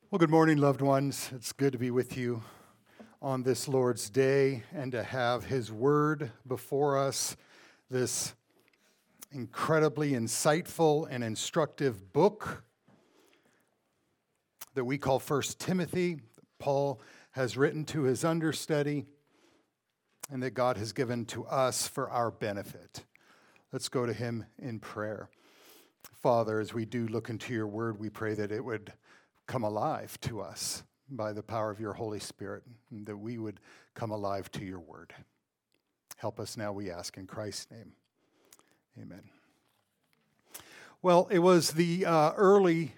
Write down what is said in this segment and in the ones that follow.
Well, good morning, loved ones. It's good to be with you on this Lord's Day and to have His Word before us, this incredibly insightful and instructive book that we call 1 Timothy. Paul has written to his understudy and that God has given to us for our benefit. Let's go to Him in prayer. Father, as we do look into your Word, we pray that it would come alive to us by the power of your Holy Spirit, and that we would come alive to your word. Help us now, we ask, in Christ's name. Amen. Well, it was the early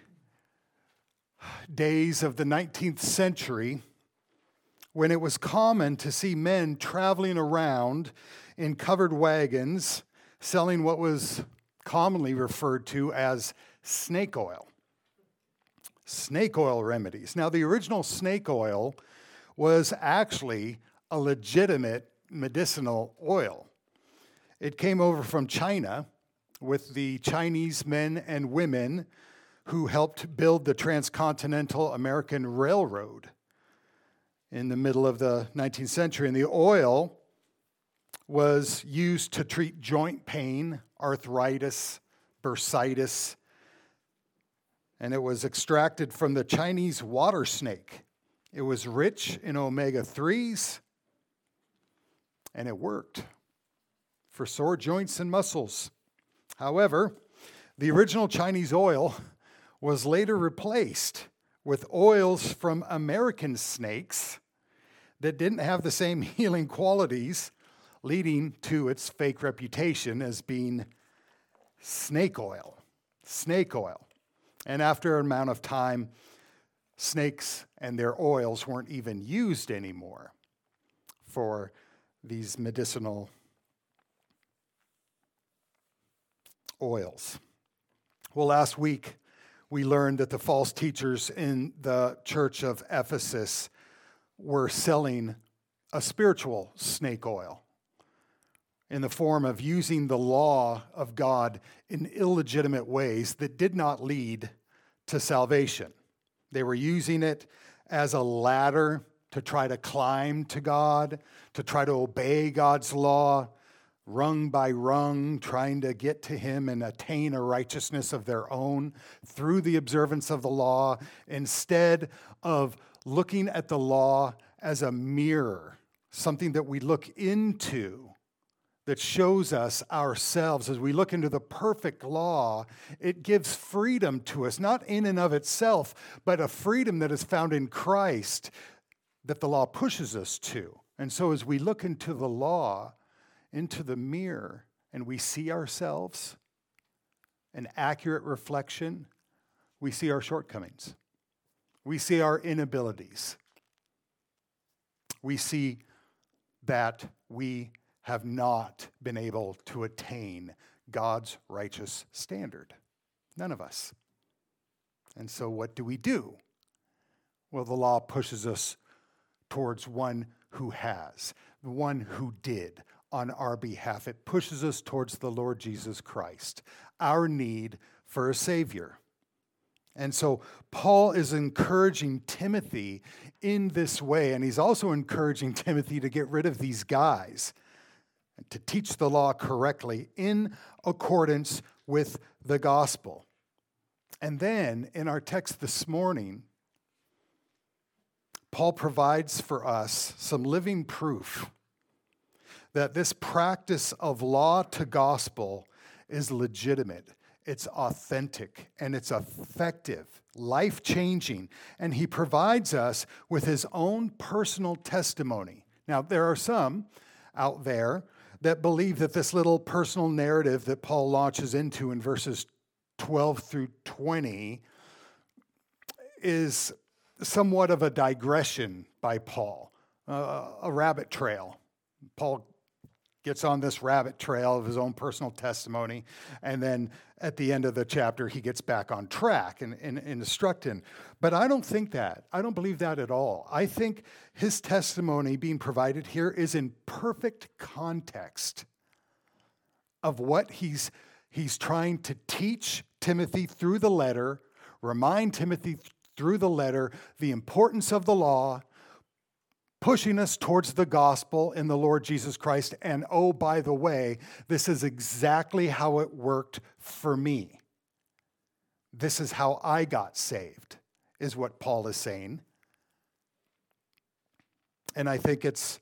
days of the 19th century when it was common to see men traveling around in covered wagons selling what was commonly referred to as snake oil. Snake oil remedies. Now, the original snake oil was actually a legitimate medicinal oil. It came over from China with the Chinese men and women who helped build the Transcontinental American Railroad in the middle of the 19th century. And the oil was used to treat joint pain, arthritis, bursitis, and it was extracted from the Chinese water snake. It was rich in omega-3s, and it worked for sore joints and muscles. However, the original Chinese oil was later replaced with oils from American snakes that didn't have the same healing qualities, leading to its fake reputation as being snake oil. Snake oil. And after an amount of time, snakes and their oils weren't even used anymore for these medicinal oils. Well, last week, we learned that the false teachers in the church of Ephesus were selling a spiritual snake oil in the form of using the law of God in illegitimate ways that did not lead to salvation. They were using it as a ladder to try to climb to God, to try to obey God's law, rung by rung, trying to get to Him and attain a righteousness of their own through the observance of the law, instead of looking at the law as a mirror, something that we look into, that shows us ourselves. As we look into the perfect law, it gives freedom to us, not in and of itself, but a freedom that is found in Christ that the law pushes us to. And so as we look into the law, into the mirror, and we see ourselves, an accurate reflection, we see our shortcomings. We see our inabilities. We see that we have not been able to attain God's righteous standard. None of us. And so what do? Well, the law pushes us towards one who has, the one who did on our behalf. It pushes us towards the Lord Jesus Christ, our need for a Savior. And so Paul is encouraging Timothy in this way, and he's also encouraging Timothy to get rid of these guys, to teach the law correctly in accordance with the gospel. And then in our text this morning, Paul provides for us some living proof that this practice of law to gospel is legitimate, it's authentic, and it's effective, life-changing. And he provides us with his own personal testimony. Now, there are some out there that believe that this little personal narrative that Paul launches into in verses 12 through 20 is somewhat of a digression by Paul, a rabbit trail. Paul gets on this rabbit trail of his own personal testimony, and then at the end of the chapter, he gets back on track and instructing. But I don't think that. I don't believe that at all. I think his testimony being provided here is in perfect context of what he's trying to teach Timothy through the letter, remind Timothy through the letter the importance of the law, pushing us towards the gospel in the Lord Jesus Christ. And oh, by the way, this is exactly how it worked for me. This is how I got saved, is what Paul is saying. And I think it's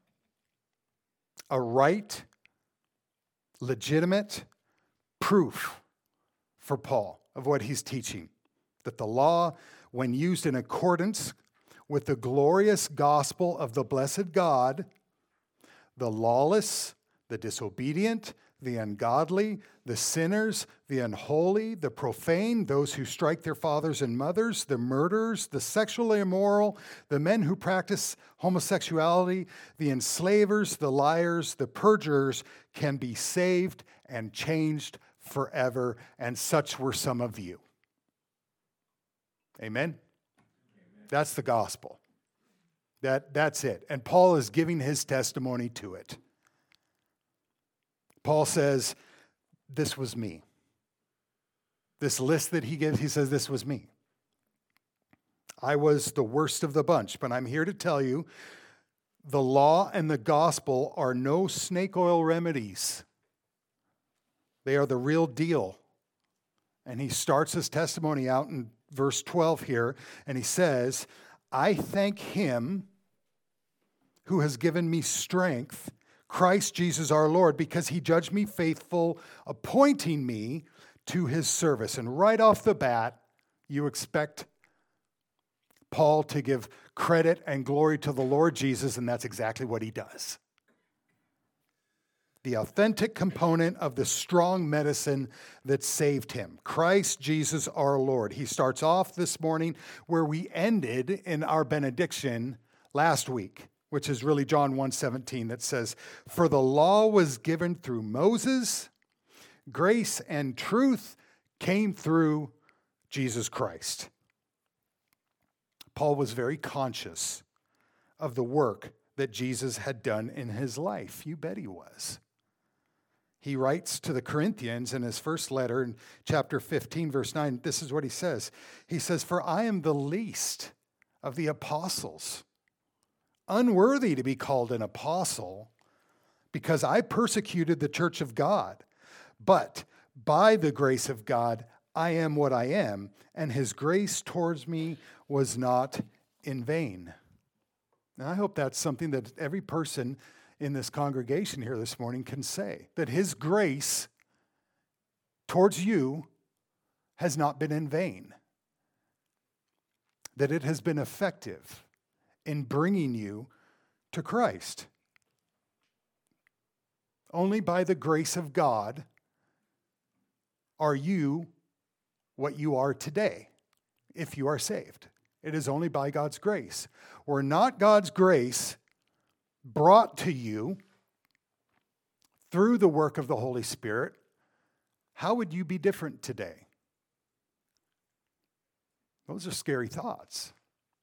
a right, legitimate proof for Paul of what he's teaching. That the law, when used in accordance with the glorious gospel of the blessed God, the lawless, the disobedient, the ungodly, the sinners, the unholy, the profane, those who strike their fathers and mothers, the murderers, the sexually immoral, the men who practice homosexuality, the enslavers, the liars, the perjurers can be saved and changed forever. And such were some of you. Amen? That's the gospel. That's it. And Paul is giving his testimony to it. Paul says, this was me. This list that he gives, he says, this was me. I was the worst of the bunch, but I'm here to tell you, the law and the gospel are no snake oil remedies. They are the real deal. And he starts his testimony out in verse 12 here, and he says, I thank him who has given me strength, Christ Jesus our Lord, because he judged me faithful, appointing me to his service. And right off the bat, you expect Paul to give credit and glory to the Lord Jesus, and that's exactly what he does. The authentic component of the strong medicine that saved him, Christ Jesus our Lord. He starts off this morning where we ended in our benediction last week, which is really John 1:17, that says, for the law was given through Moses, grace and truth came through Jesus Christ. Paul was very conscious of the work that Jesus had done in his life. You bet he was. He writes to the Corinthians in his first letter in chapter 15, verse 9, this is what he says. He says, for I am the least of the apostles, unworthy to be called an apostle, because I persecuted the church of God. But by the grace of God, I am what I am, and his grace towards me was not in vain. And I hope that's something that every person in this congregation here this morning can say, that his grace towards you has not been in vain, that it has been effective in bringing you to Christ. Only by the grace of God are you what you are today, if you are saved. It is only by God's grace. Were not God's grace brought to you through the work of the Holy Spirit, how would you be different today? Those are scary thoughts.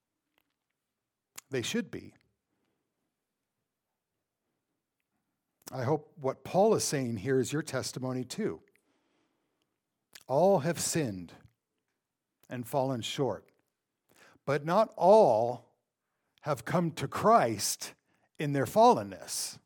They should be. I hope what Paul is saying here is your testimony too. All have sinned and fallen short, but not all have come to Christ in their fallenness.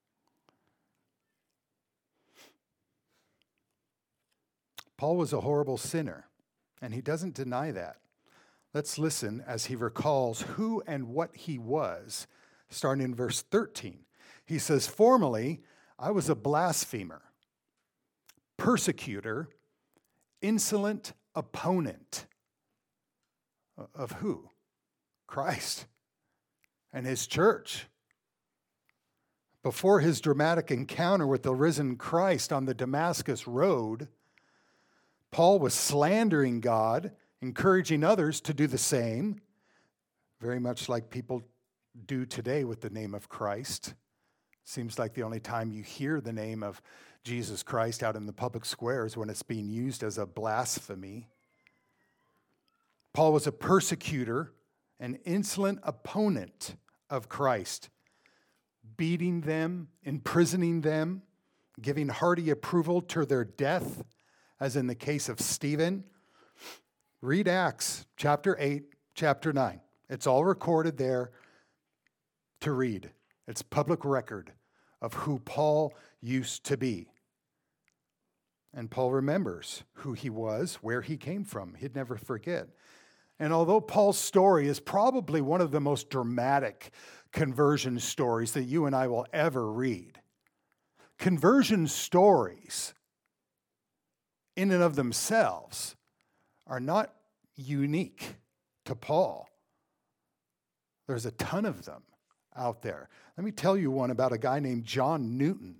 Paul was a horrible sinner, and he doesn't deny that. Let's listen as he recalls who and what he was, starting in verse 13. He says, formerly, I was a blasphemer, persecutor, insolent opponent. Of who? Christ and his church. Before his dramatic encounter with the risen Christ on the Damascus road, Paul was slandering God, encouraging others to do the same, very much like people do today with the name of Christ. Seems like the only time you hear the name of Jesus Christ out in the public square is when it's being used as a blasphemy. Paul was a persecutor, an insolent opponent of Christ, beating them, imprisoning them, giving hearty approval to their death, as in the case of Stephen. Read Acts chapter 8, chapter 9. It's all recorded there to read. It's public record of who Paul used to be. And Paul remembers who he was, where he came from. He'd never forget. And although Paul's story is probably one of the most dramatic conversion stories that you and I will ever read, conversion stories in and of themselves are not unique to Paul. There's a ton of them out there. Let me tell you one about a guy named John Newton.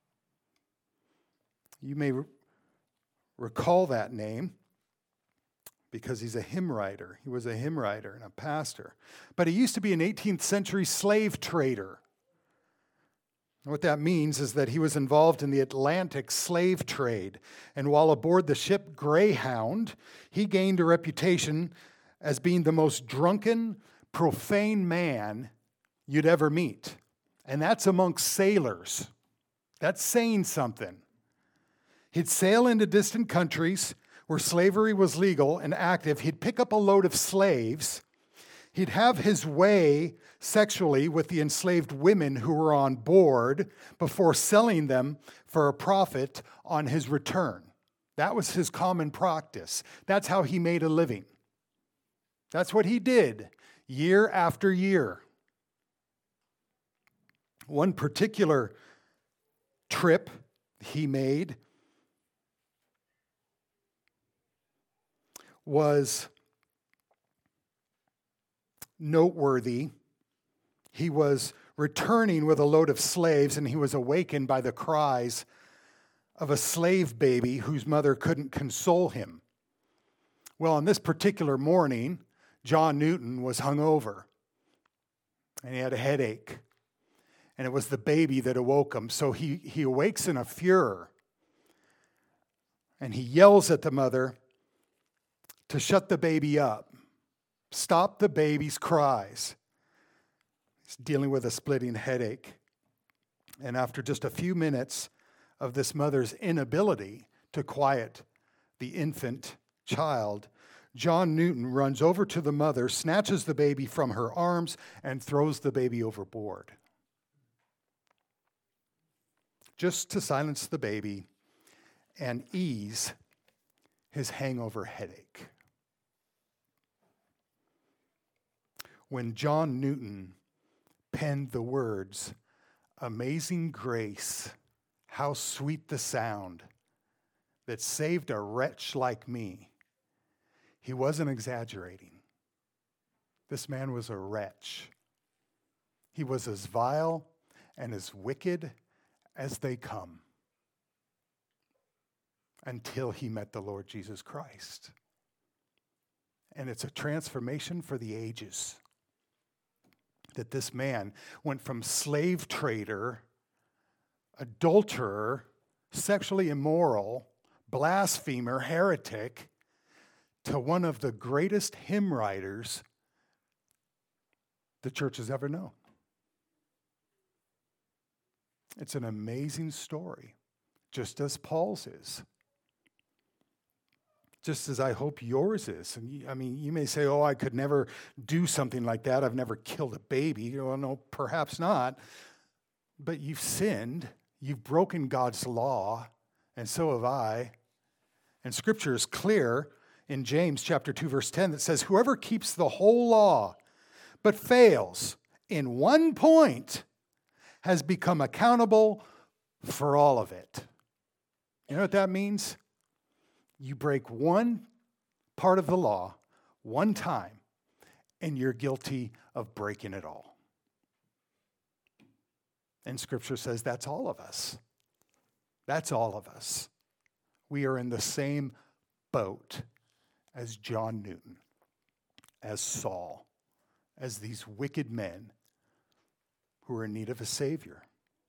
You may recall that name because he's a hymn writer. He was a hymn writer and a pastor. But he used to be an 18th century slave trader. What that means is that he was involved in the Atlantic slave trade. And while aboard the ship Greyhound, he gained a reputation as being the most drunken, profane man you'd ever meet. And that's amongst sailors. That's saying something. He'd sail into distant countries where slavery was legal and active. He'd pick up a load of slaves. He'd have his way sexually with the enslaved women who were on board before selling them for a profit on his return. That was his common practice. That's how he made a living. That's what he did year after year. One particular trip he made was noteworthy. He was returning with a load of slaves, and he was awakened by the cries of a slave baby whose mother couldn't console him. Well, on this particular morning, John Newton was hungover, and he had a headache, and it was the baby that awoke him. So he awakes in a furor, and he yells at the mother to shut the baby up. Stop the baby's cries. He's dealing with a splitting headache. And after just a few minutes of this mother's inability to quiet the infant child, John Newton runs over to the mother, snatches the baby from her arms, and throws the baby overboard. Just to silence the baby and ease his hangover headache. When John Newton penned the words, "Amazing grace, how sweet the sound that saved a wretch like me," he wasn't exaggerating. This man was a wretch. He was as vile and as wicked as they come until he met the Lord Jesus Christ. And it's a transformation for the ages. That this man went from slave trader, adulterer, sexually immoral, blasphemer, heretic, to one of the greatest hymn writers the church has ever known. It's an amazing story, just as Paul's is. Just as I hope yours is. And you may say, "Oh, I could never do something like that. I've never killed a baby." Well, no, perhaps not. But you've sinned. You've broken God's law, and so have I. And Scripture is clear in James chapter 2, verse 10 that says, "Whoever keeps the whole law but fails in one point has become accountable for all of it." You know what that means? You break one part of the law one time, and you're guilty of breaking it all. And Scripture says that's all of us. That's all of us. We are in the same boat as John Newton, as Saul, as these wicked men who are in need of a Savior.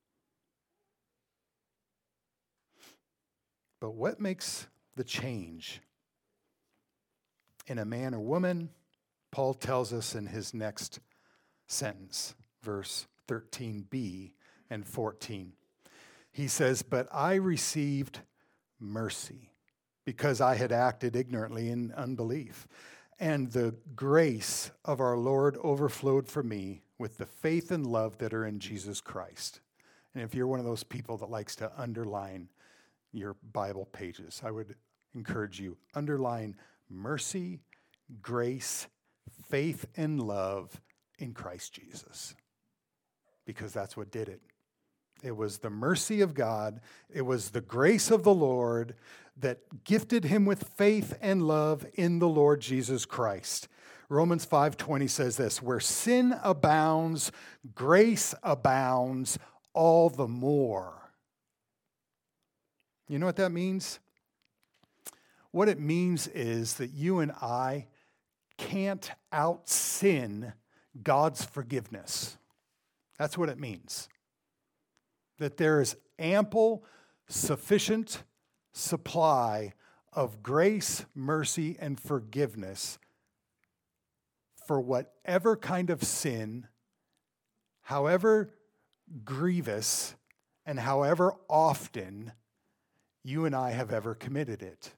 But what makes the change in a man or woman? Paul tells us in his next sentence, verse 13b and 14. He says, "But I received mercy because I had acted ignorantly in unbelief. And the grace of our Lord overflowed for me with the faith and love that are in Jesus Christ. And if you're one of those people that likes to underline your Bible pages, I would encourage you, underline mercy, grace, faith, and love in Christ Jesus. Because that's what did it. It was the mercy of God, it was the grace of the Lord that gifted him with faith and love in the Lord Jesus Christ. Romans 5:20 says this, where sin abounds, grace abounds all the more. You know what that means? What it means is that you and I can't out-sin God's forgiveness. That's what it means. That there is ample, sufficient supply of grace, mercy, and forgiveness for whatever kind of sin, however grievous, and however often you and I have ever committed it.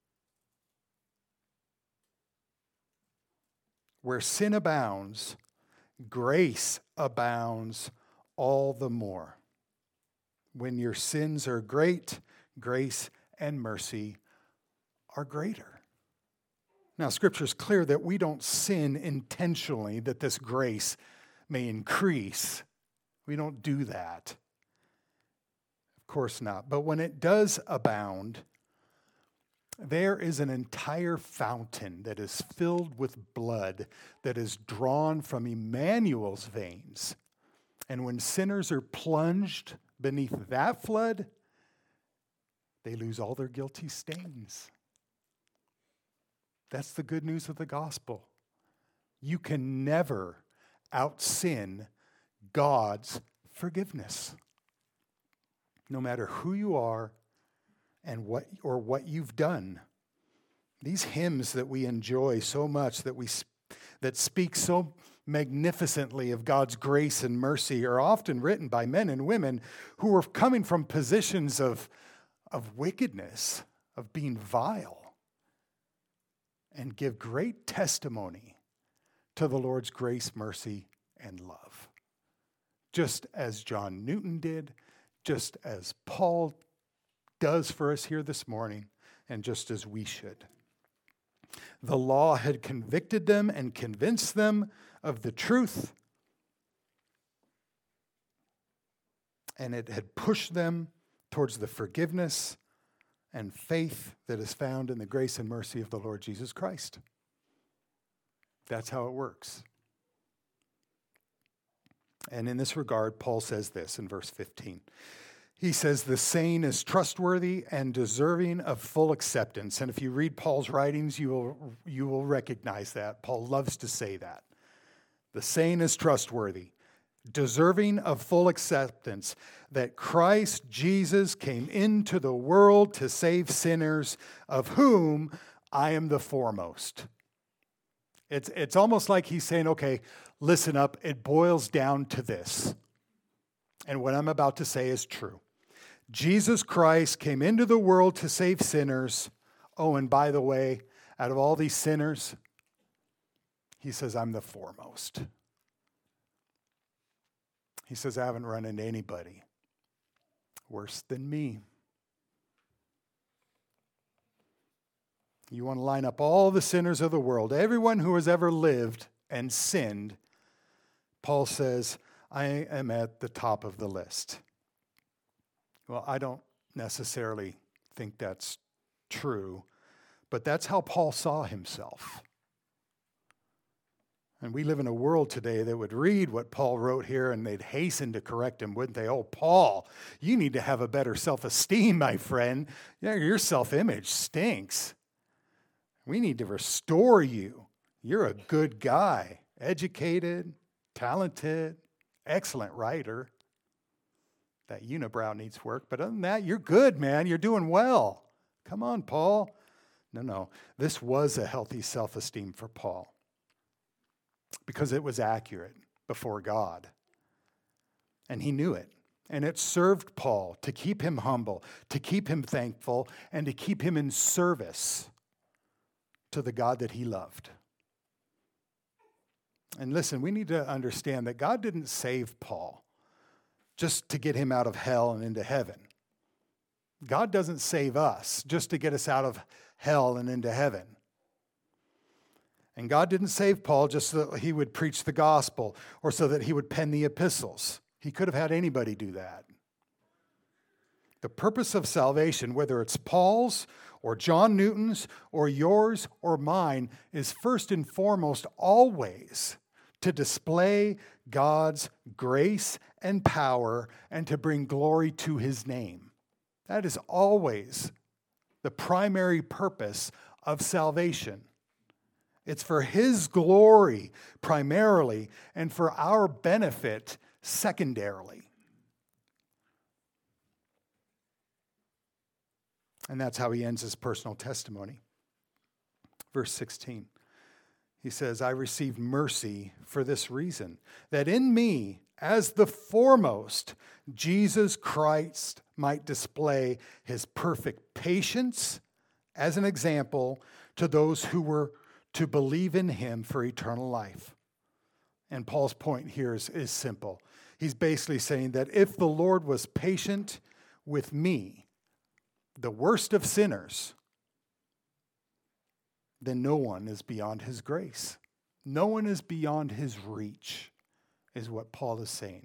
Where sin abounds, grace abounds all the more. When your sins are great, grace and mercy are greater. Now, Scripture is clear that we don't sin intentionally that this grace may increase. We don't do that. Of course not. But when it does abound, there is an entire fountain that is filled with blood that is drawn from Emmanuel's veins. And when sinners are plunged beneath that flood, they lose all their guilty stains. That's the good news of the gospel. You can never out-sin God's forgiveness. No matter who you are and what you've done. These hymns that we enjoy so much, that speak so magnificently of God's grace and mercy, are often written by men and women who are coming from positions of wickedness, of being vile, and give great testimony to the Lord's grace, mercy, and love. Just as John Newton did, just as Paul does for us here this morning, and just as we should. The law had convicted them and convinced them of the truth, and it had pushed them towards the forgiveness and faith that is found in the grace and mercy of the Lord Jesus Christ. That's how it works. And in this regard, Paul says this in verse 15. He says, the saying is trustworthy and deserving of full acceptance. And if you read Paul's writings, you will recognize that. Paul loves to say that. The saying is trustworthy, deserving of full acceptance, that Christ Jesus came into the world to save sinners, of whom I am the foremost. It's almost like he's saying, okay, listen up, it boils down to this. And what I'm about to say is true. Jesus Christ came into the world to save sinners. Oh, and by the way, out of all these sinners, he says, I'm the foremost. He says, I haven't run into anybody worse than me. You want to line up all the sinners of the world, everyone who has ever lived and sinned, Paul says, I am at the top of the list. Well, I don't necessarily think that's true, but that's how Paul saw himself. And we live in a world today that would read what Paul wrote here and they'd hasten to correct him, wouldn't they? Oh, Paul, you need to have a better self-esteem, my friend. Yeah, your self-image stinks. We need to restore you. You're a good guy, educated, talented, excellent writer. That unibrow needs work, but other than that, you're good, man. You're doing well. Come on, Paul. No. This was a healthy self-esteem for Paul because it was accurate before God. And he knew it. And it served Paul to keep him humble, to keep him thankful, and to keep him in service to the God that he loved. And listen, we need to understand that God didn't save Paul just to get him out of hell and into heaven. God doesn't save us just to get us out of hell and into heaven. And God didn't save Paul just so that he would preach the gospel or so that he would pen the epistles. He could have had anybody do that. The purpose of salvation, whether it's Paul's or John Newton's or yours or mine, is first and foremost always to display God's grace and power and to bring glory to his name. That is always the primary purpose of salvation. It's for his glory primarily and for our benefit secondarily. And that's how he ends his personal testimony. Verse 16, he says, I received mercy for this reason, that in me, as the foremost, Jesus Christ might display his perfect patience as an example to those who were to believe in him for eternal life. And Paul's point here is simple. He's basically saying that if the Lord was patient with me, the worst of sinners, then no one is beyond his grace. No one is beyond his reach, is what Paul is saying.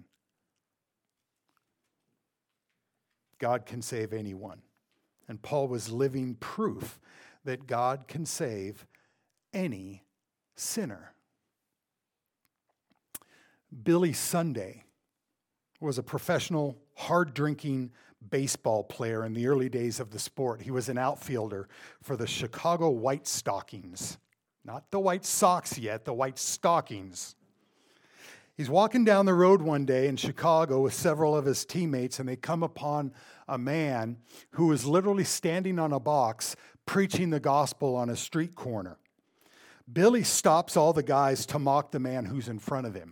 God can save anyone. And Paul was living proof that God can save any sinner. Billy Sunday was a professional, hard-drinking baseball player in the early days of the sport. He was an outfielder for the Chicago White Stockings. Not the White Sox yet, the White Stockings. He's walking down the road one day in Chicago with several of his teammates, and they come upon a man who is literally standing on a box preaching the gospel on a street corner. Billy stops all the guys to mock the man who's in front of him.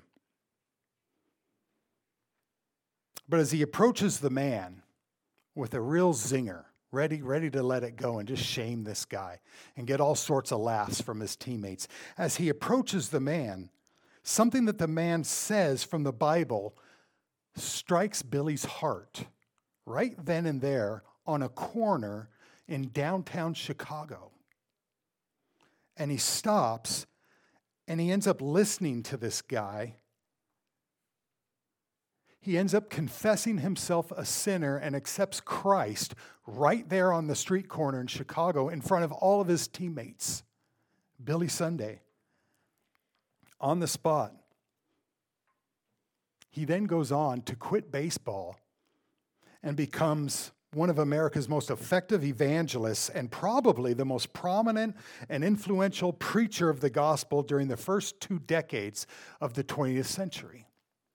But as he approaches the man with a real zinger, ready to let it go and just shame this guy and get all sorts of laughs from his teammates, as he approaches the man, something that the man says from the Bible strikes Billy's heart right then and there on a corner in downtown Chicago. And he stops and he ends up listening to this guy. He ends up confessing himself a sinner and accepts Christ right there on the street corner in Chicago in front of all of his teammates. Billy Sunday, on the spot. He then goes on to quit baseball and becomes one of America's most effective evangelists and probably the most prominent and influential preacher of the gospel during the first 2 decades of the 20th century.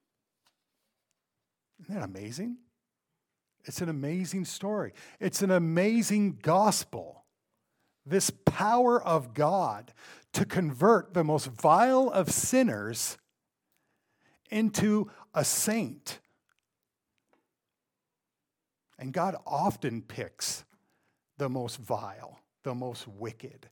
Isn't that amazing? It's an amazing story. It's an amazing gospel. This power of God to convert the most vile of sinners into a saint. And God often picks the most vile, the most wicked,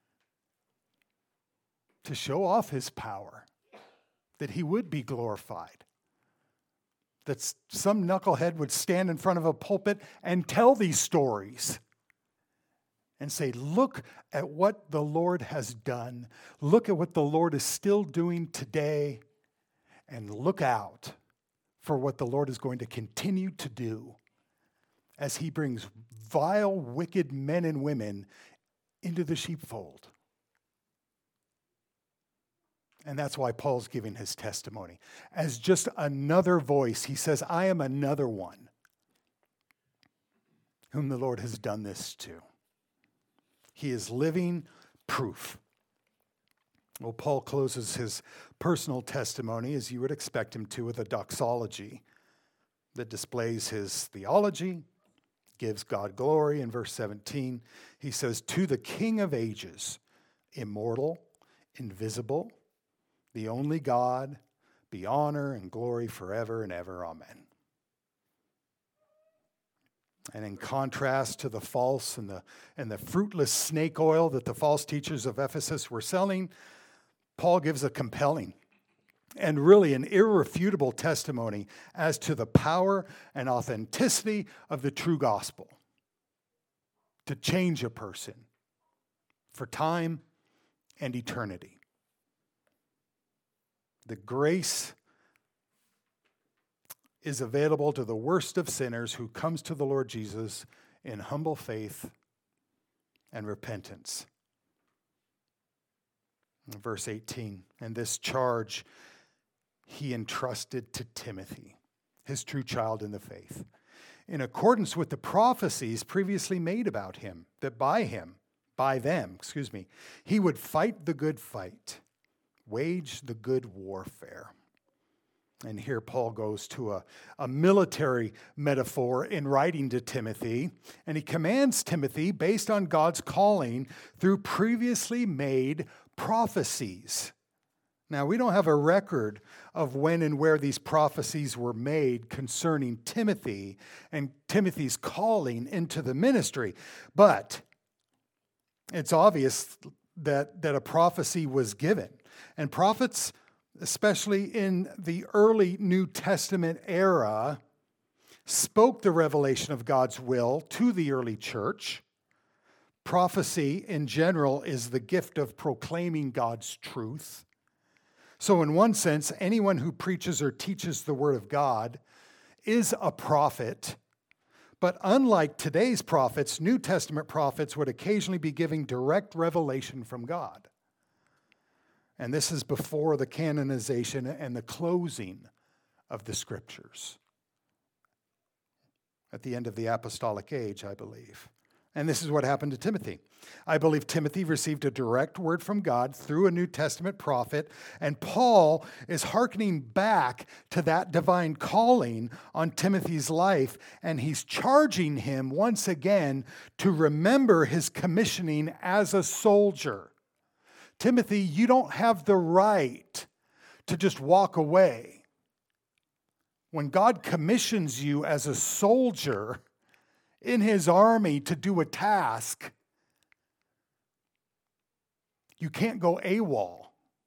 to show off his power, that he would be glorified. That some knucklehead would stand in front of a pulpit and tell these stories and say, look at what the Lord has done. Look at what the Lord is still doing today. And look out for what the Lord is going to continue to do as he brings vile, wicked men and women into the sheepfold. And that's why Paul's giving his testimony. As just another voice, he says, I am another one whom the Lord has done this to. He is living proof. Well, Paul closes his personal testimony, as you would expect him to, with a doxology that displays his theology, gives God glory. In verse 17, he says, to the King of ages, immortal, invisible, the only God, be honor and glory forever and ever. Amen. And in contrast to the false and the fruitless snake oil that the false teachers of Ephesus were selling, Paul gives a compelling and really an irrefutable testimony as to the power and authenticity of the true gospel to change a person for time and eternity. The grace is available to the worst of sinners who comes to the Lord Jesus in humble faith and repentance. Verse 18, and this charge he entrusted to Timothy, his true child in the faith, in accordance with the prophecies previously made about him, that by them, he would fight the good fight, wage the good warfare. And here Paul goes to a military metaphor in writing to Timothy, and he commands Timothy based on God's calling through previously made prophecies. Now, we don't have a record of when and where these prophecies were made concerning Timothy and Timothy's calling into the ministry, but it's obvious that a prophecy was given. And prophets, especially in the early New Testament era, spoke the revelation of God's will to the early church. Prophecy in general is the gift of proclaiming God's truth. So in one sense, anyone who preaches or teaches the word of God is a prophet. But unlike today's prophets, New Testament prophets would occasionally be giving direct revelation from God. And this is before the canonization and the closing of the scriptures at the end of the apostolic age, I believe. And this is what happened to Timothy. I believe Timothy received a direct word from God through a New Testament prophet, and Paul is hearkening back to that divine calling on Timothy's life, and he's charging him once again to remember his commissioning as a soldier. Timothy, you don't have the right to just walk away. When God commissions you as a soldier in his army to do a task, you can't go AWOL.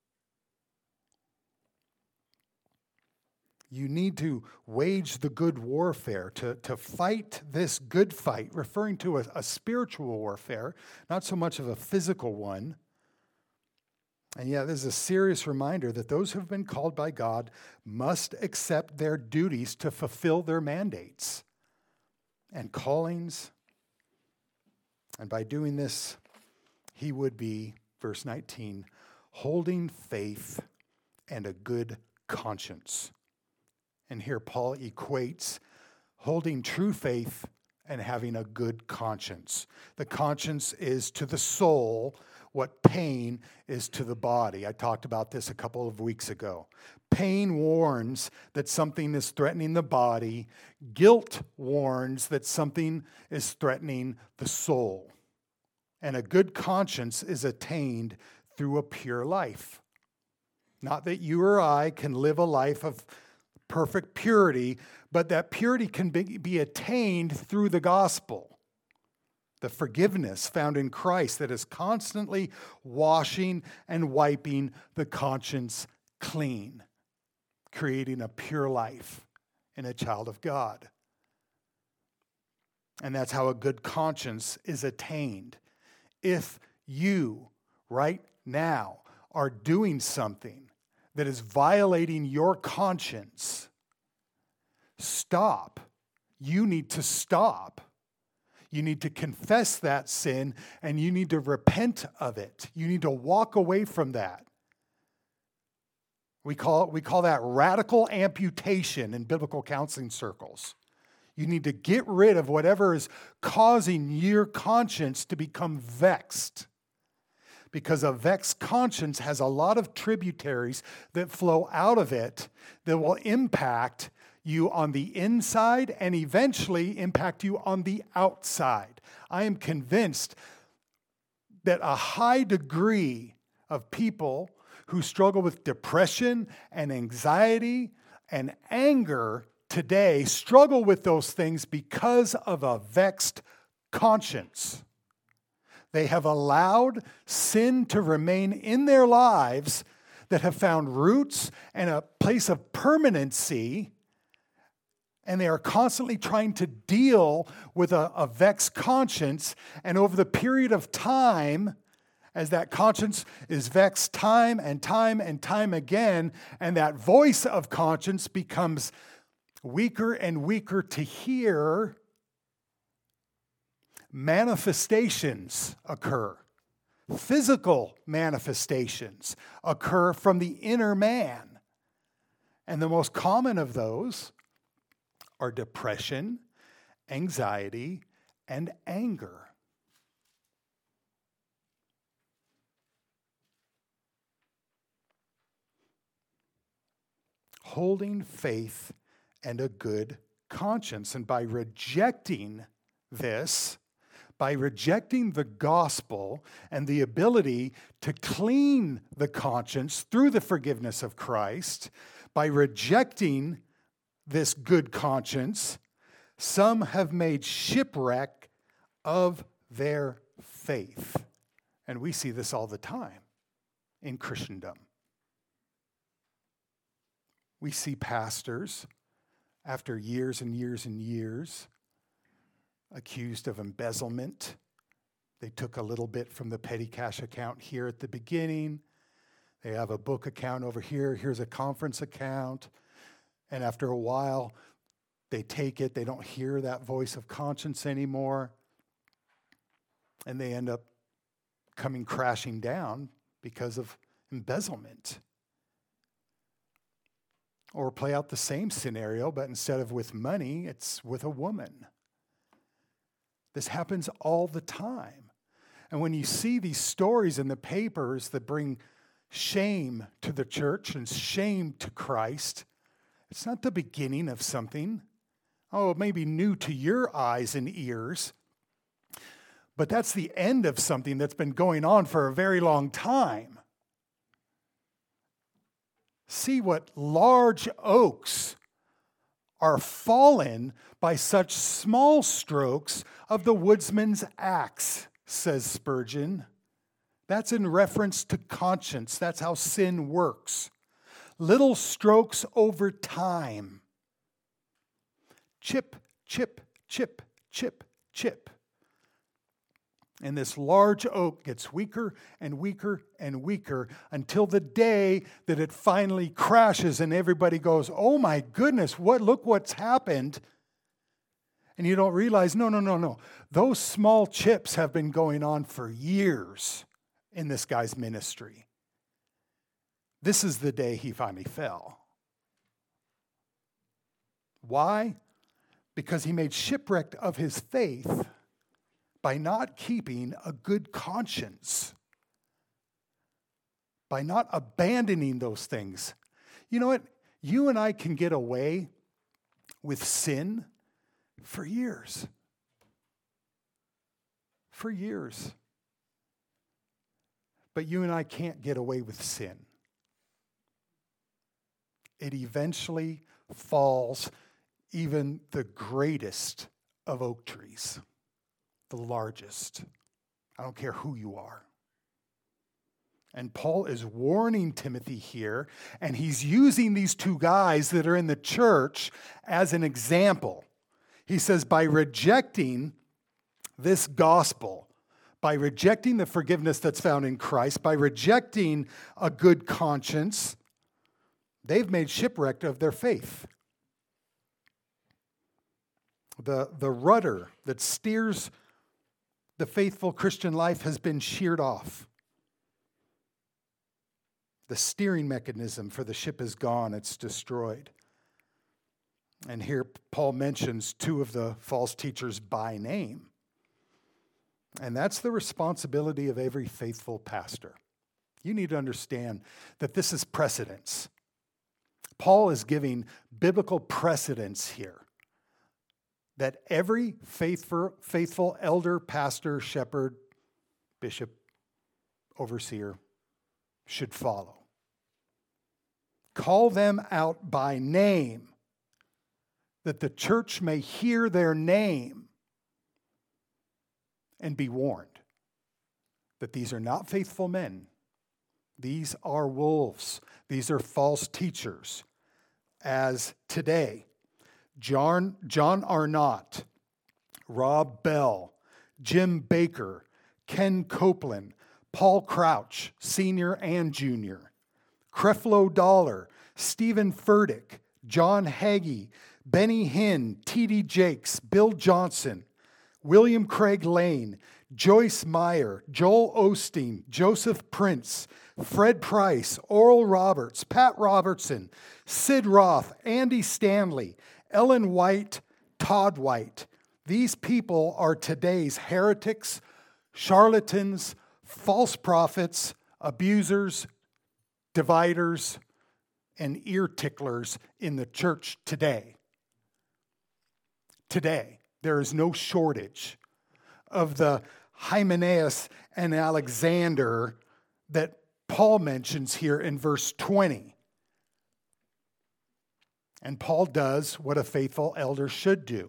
You need to wage the good warfare, to fight this good fight, referring to a spiritual warfare, not so much of a physical one. And yet, this is a serious reminder that those who have been called by God must accept their duties to fulfill their mandates and callings. And by doing this, he would be, verse 19, holding faith and a good conscience. And here Paul equates holding true faith and having a good conscience. The conscience is to the soul what pain is to the body. I talked about this a couple of weeks ago. Pain warns that something is threatening the body. Guilt warns that something is threatening the soul. And a good conscience is attained through a pure life. Not that you or I can live a life of perfect purity, but that purity can be attained through the gospel. The forgiveness found in Christ that is constantly washing and wiping the conscience clean, creating a pure life in a child of God. And that's how a good conscience is attained. If you, right now, are doing something that is violating your conscience, stop. You need to stop. You need to confess that sin, and you need to repent of it. You need to walk away from that. We call that radical amputation in biblical counseling circles. You need to get rid of whatever is causing your conscience to become vexed. Because a vexed conscience has a lot of tributaries that flow out of it that will impact you on the inside and eventually impact you on the outside. I am convinced that a high degree of people who struggle with depression and anxiety and anger today struggle with those things because of a vexed conscience. They have allowed sin to remain in their lives that have found roots and a place of permanency, and they are constantly trying to deal with a vexed conscience. And over the period of time, as that conscience is vexed time and time and time again, and that voice of conscience becomes weaker and weaker to hear, manifestations occur. Physical manifestations occur from the inner man. And the most common of those are depression, anxiety, and anger. Holding faith and a good conscience. And by rejecting this, by rejecting the gospel and the ability to clean the conscience through the forgiveness of Christ, by rejecting this good conscience, some have made shipwreck of their faith. And we see this all the time in Christendom. We see pastors, after years and years and years, accused of embezzlement. They took a little bit from the petty cash account here at the beginning. They have a book account over here. Here's a conference account. And after a while, they take it. They don't hear that voice of conscience anymore. And they end up coming crashing down because of embezzlement. Or play out the same scenario, but instead of with money, it's with a woman. This happens all the time. And when you see these stories in the papers that bring shame to the church and shame to Christ, it's not the beginning of something. Oh, it may be new to your eyes and ears, but that's the end of something that's been going on for a very long time. See what large oaks are fallen by such small strokes of the woodsman's axe, says Spurgeon. That's in reference to conscience. That's how sin works. Little strokes over time. Chip, chip, chip, chip, chip. And this large oak gets weaker and weaker and weaker until the day that it finally crashes and everybody goes, oh my goodness, look what's happened. And you don't realize, no. Those small chips have been going on for years in this guy's ministry. This is the day he finally fell. Why? Because he made shipwreck of his faith by not keeping a good conscience, by not abandoning those things. You know what? You and I can get away with sin for years. For years. But you and I can't get away with sin. It eventually falls even the greatest of oak trees. The largest. I don't care who you are. And Paul is warning Timothy here, and he's using these two guys that are in the church as an example. He says, by rejecting this gospel, by rejecting the forgiveness that's found in Christ, by rejecting a good conscience, they've made shipwreck of their faith. The rudder that steers the faithful Christian life has been sheared off. The steering mechanism for the ship is gone. It's destroyed. And here Paul mentions two of the false teachers by name. And that's the responsibility of every faithful pastor. You need to understand that this is precedence. Paul is giving biblical precedence here. That every faithful elder, pastor, shepherd, bishop, overseer should follow. Call them out by name. that the church may hear their name and be warned that these are not faithful men. These are wolves. These are false teachers. As today, John Arnott, Rob Bell, Jim Baker, Ken Copeland, Paul Crouch, Sr. and Jr., Creflo Dollar, Stephen Furtick, John Hagee, Benny Hinn, T.D. Jakes, Bill Johnson, William Craig Lane, Joyce Meyer, Joel Osteen, Joseph Prince, Fred Price, Oral Roberts, Pat Robertson, Sid Roth, Andy Stanley, Ellen White, Todd White. These people are today's heretics, charlatans, false prophets, abusers, dividers, and ear ticklers in the church today. Today, there is no shortage of the Hymenaeus and Alexander that Paul mentions here in verse 20. And Paul does what a faithful elder should do.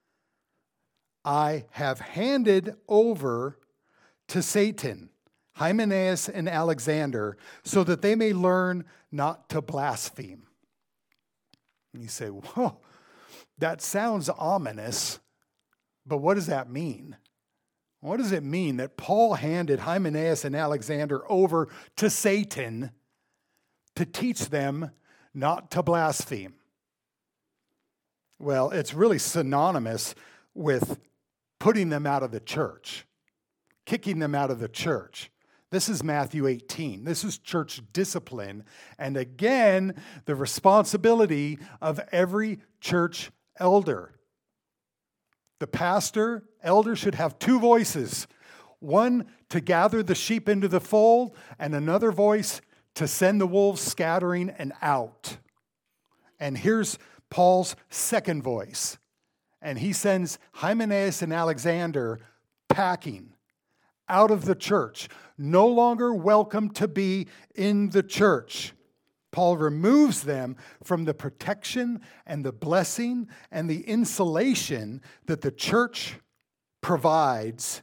I have handed over to Satan Hymenaeus and Alexander so that they may learn not to blaspheme. And you say, whoa, that sounds ominous, but what does that mean? What does it mean that Paul handed Hymenaeus and Alexander over to Satan to teach them not to blaspheme? Well, it's really synonymous with putting them out of the church, kicking them out of the church. This is Matthew 18. This is church discipline. And again, the responsibility of every church elder. The pastor, elder should have two voices. One to gather the sheep into the fold, and another voice to send the wolves scattering and out. And here's Paul's second voice. And he sends Hymenaeus and Alexander packing out of the church, no longer welcome to be in the church. Paul removes them from the protection and the blessing and the insulation that the church provides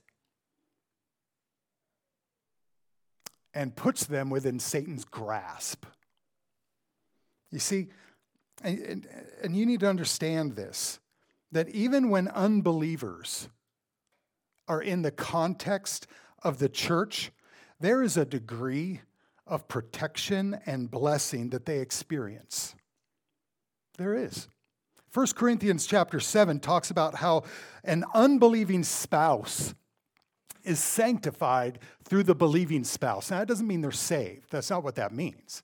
and puts them within Satan's grasp. You see, and you need to understand this, that even when unbelievers are in the context of the church, there is a degree of protection and blessing that they experience. There is. 1 Corinthians chapter 7 talks about how an unbelieving spouse is sanctified through the believing spouse. Now, that doesn't mean they're saved. That's not what that means.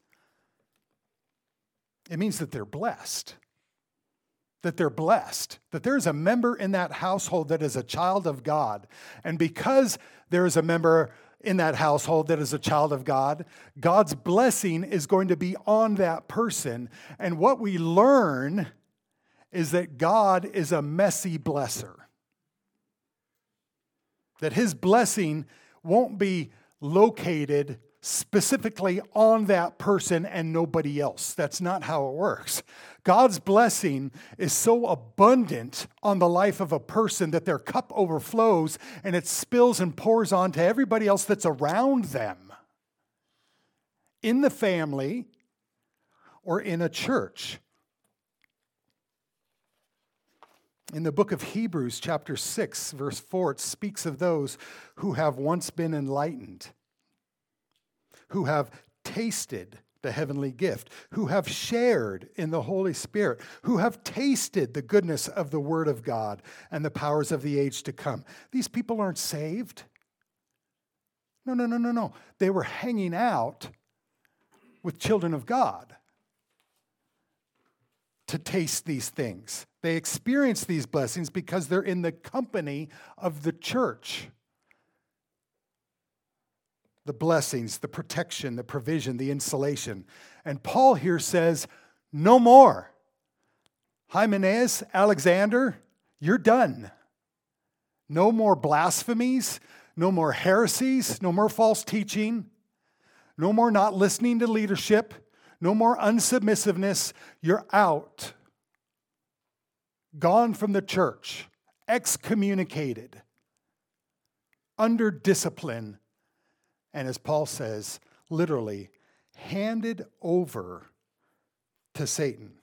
It means that they're blessed. That they're blessed, that there's a member in that household that is a child of God. And because there is a member in that household that is a child of God, God's blessing is going to be on that person. And what we learn is that God is a messy blesser. That his blessing won't be located specifically on that person and nobody else. That's not how it works. God's blessing is so abundant on the life of a person that their cup overflows and it spills and pours on to everybody else that's around them, in the family or in a church. In the book of Hebrews, chapter 6, verse 4, it speaks of those who have once been enlightened, who have tasted the heavenly gift, who have shared in the Holy Spirit, who have tasted the goodness of the Word of God and the powers of the age to come. These people aren't saved. No. They were hanging out with children of God to taste these things. They experience these blessings because they're in the company of the church. The blessings, the protection, the provision, the insulation. And Paul here says, no more. Hymenaeus, Alexander, you're done. No more blasphemies, no more heresies, no more false teaching, no more not listening to leadership, no more unsubmissiveness. You're out. gone from the church, excommunicated, under discipline, and as Paul says, literally handed over to Satan.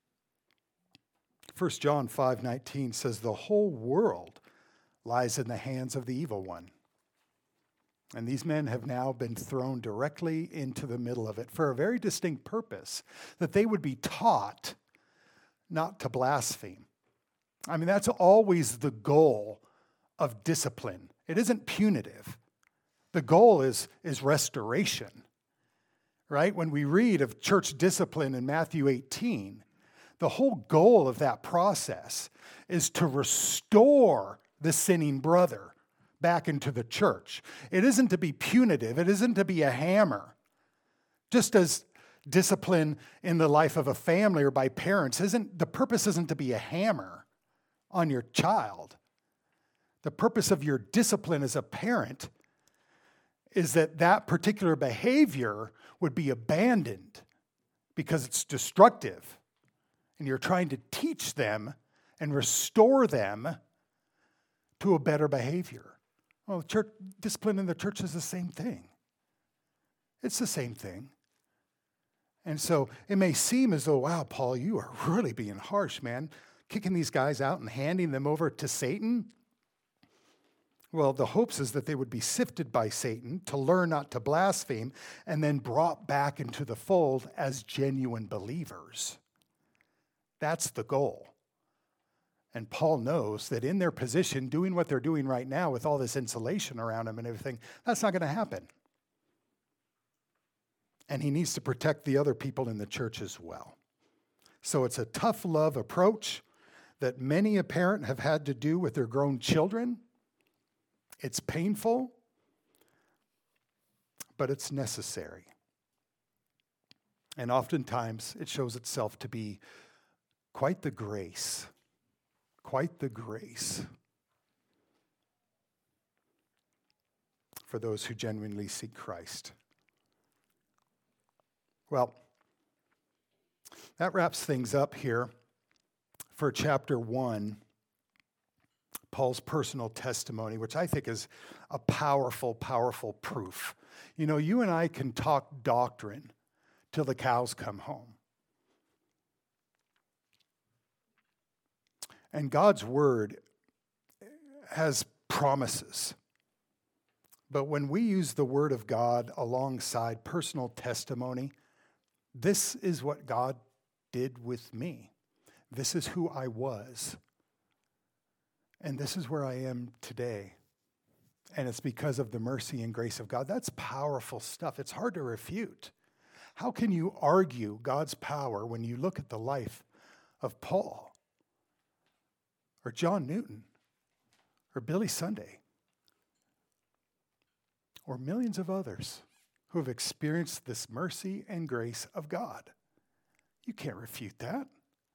1 John 5:19 says the whole world lies in the hands of the evil one. And these men have now been thrown directly into the middle of it for a very distinct purpose, that they would be taught not to blaspheme. I mean, that's always the goal of discipline. It isn't punitive. The goal is restoration, right? When we read of church discipline in Matthew 18, the whole goal of that process is to restore the sinning brother back into the church. It isn't to be punitive. It isn't to be a hammer. Just as discipline in the life of a family or by parents the purpose isn't to be a hammer on your child. The purpose of your discipline as a parent is that particular behavior would be abandoned because it's destructive. And you're trying to teach them and restore them to a better behavior. Well, church discipline in the church is the same thing. It's the same thing. And so it may seem as though, wow, Paul, you are really being harsh, man. Kicking these guys out and handing them over to Satan. Well, the hopes is that they would be sifted by Satan to learn not to blaspheme and then brought back into the fold as genuine believers. That's the goal. And Paul knows that in their position, doing what they're doing right now with all this insulation around them and everything, that's not going to happen. And he needs to protect the other people in the church as well. So it's a tough love approach that many a parent have had to do with their grown children. It's painful, but it's necessary. And oftentimes it shows itself to be quite the grace for those who genuinely seek Christ. Well, that wraps things up here for chapter 1, Paul's personal testimony, which I think is a powerful, powerful proof. You know, you and I can talk doctrine till the cows come home. And God's word has promises. But when we use the word of God alongside personal testimony, this is what God did with me. This is who I was. And this is where I am today. And it's because of the mercy and grace of God. That's powerful stuff. It's hard to refute. How can you argue God's power when you look at the life of Paul? Or John Newton, or Billy Sunday, or millions of others who have experienced this mercy and grace of God? You can't refute that.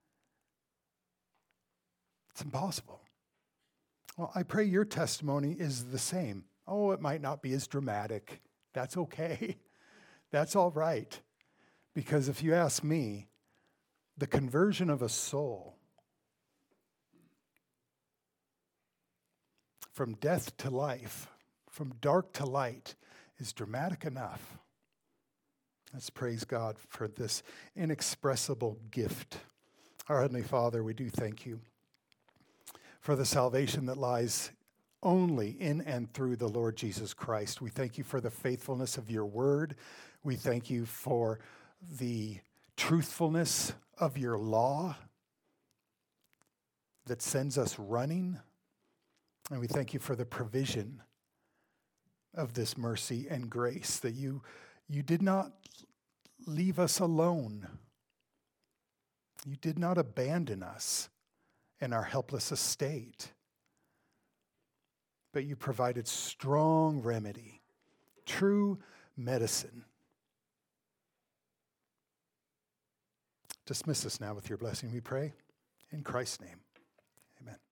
It's impossible. Well, I pray your testimony is the same. Oh, it might not be as dramatic. That's okay. That's all right. Because if you ask me, the conversion of a soul from death to life, from dark to light, is dramatic enough. Let's praise God for this inexpressible gift. Our Heavenly Father, we do thank you for the salvation that lies only in and through the Lord Jesus Christ. We thank you for the faithfulness of your word. We thank you for the truthfulness of your law that sends us running. And we thank you for the provision of this mercy and grace, that you did not leave us alone. You did not abandon us in our helpless estate, but you provided strong remedy, true medicine. Dismiss us now with your blessing, we pray. In Christ's name.